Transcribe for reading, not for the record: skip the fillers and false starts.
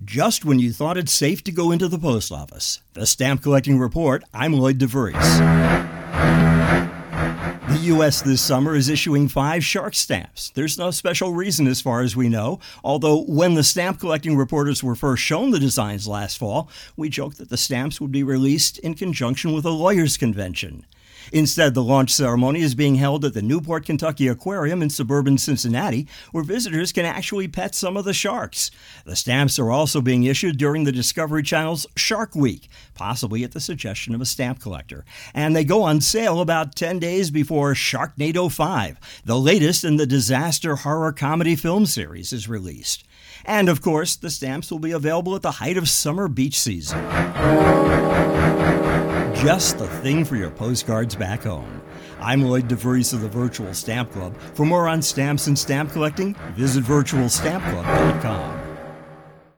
Just when you thought it safe to go into the post office. The Stamp Collecting Report, I'm Lloyd DeVries. The U.S. this summer is issuing 5 shark stamps. There's no special reason as far as we know, although when the stamp collecting reporters were first shown the designs last fall, we joked that the stamps would be released in conjunction with a lawyers' convention. Instead, the launch ceremony is being held at the Newport, Kentucky Aquarium in suburban Cincinnati, where visitors can actually pet some of the sharks. The stamps are also being issued during the Discovery Channel's Shark Week, possibly at the suggestion of a stamp collector. And they go on sale about 10 days before Sharknado 5, the latest in the disaster horror comedy film series, is released. And, of course, the stamps will be available at the height of summer beach season. Just the thing for your postcards back home. I'm Lloyd DeVries of the Virtual Stamp Club. For more on stamps and stamp collecting, visit virtualstampclub.com.